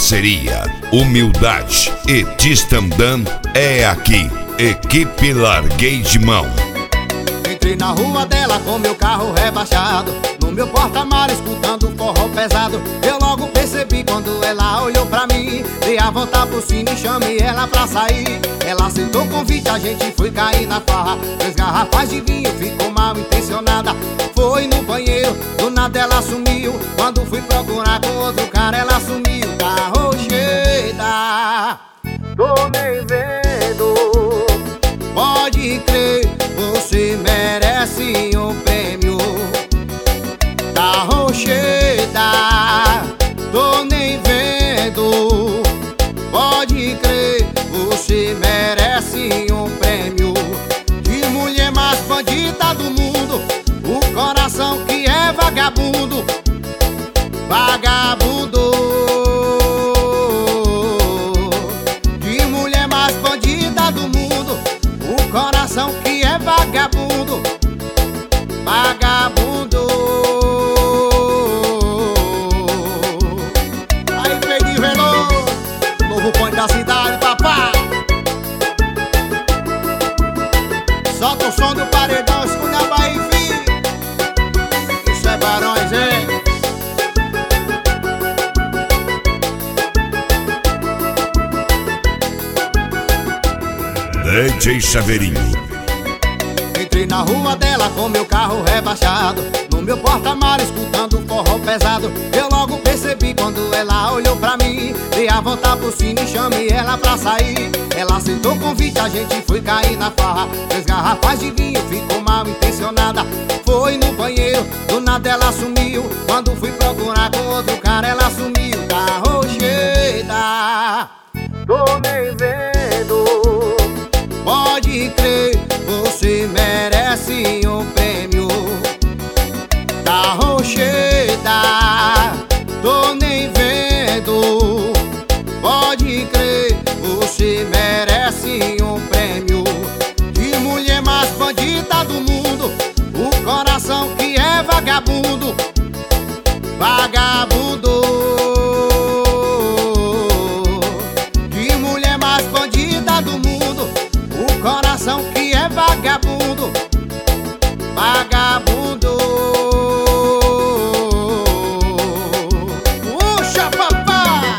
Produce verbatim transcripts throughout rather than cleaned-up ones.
parceria, humildade e Tistandã é aqui. Equipe Larguei de Mão. Entrei na rua dela com meu carro rebaixado, no meu porta-malas escutando forró pesado. Eu logo percebi quando ela olhou pra mim, dei a volta por cima e chamei ela pra sair. Ela aceitou o convite, a gente foi cair na farra. Três garrafas de vinho, ficou mal intencionada. Foi no banheiro, do nada ela sumiu. Quando fui procurar com outro cara, ela sumiu. Tá rocheda, tô nem vendo. Pode crer, você merece um prêmio. Tá rocheda, tô nem vendo. Pode crer, você merece um prêmio. De mulher mais bandida do mundo, o coração que é vagabundo. Vagabundo. De mulher mais bandida do mundo, o coração que é vagabundo. Vagabundo. Aí, Pedro Veloso, novo ponto da cidade, papai. Solta o som do paredão, escuta a Bahia, filho. Isso é Barões, hein? D J Chaveirinho. Entrei na rua dela com meu carro rebaixado, no meu porta-malas escutando forró pesado. Eu logo percebi quando ela olhou pra mim, dei a volta por cima e chamei ela pra sair. Ela aceitou o convite, a gente foi cair na farra. Três garrafas de vinho, ficou mal intencionada. Foi no banheiro, do nada ela sumiu. Quando fui procurar com outro cara, ela sumiu. Tá rocheda, tô nem vendo. Pode crer, você merece um prêmio. Tá rocheda, tô nem vendo. Pode crer, você merece um prêmio. De mulher mais bandida do mundo, o coração que é vagabundo. Vagabundo. De mulher mais bandida do mundo, o coração que é vagabundo. Vagabundo. Puxa, papai.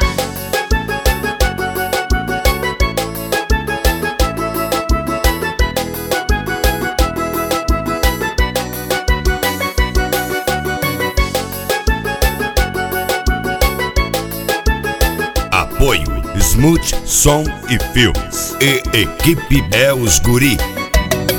Apoio Smooth Som e Filmes e Equipe É os Guri.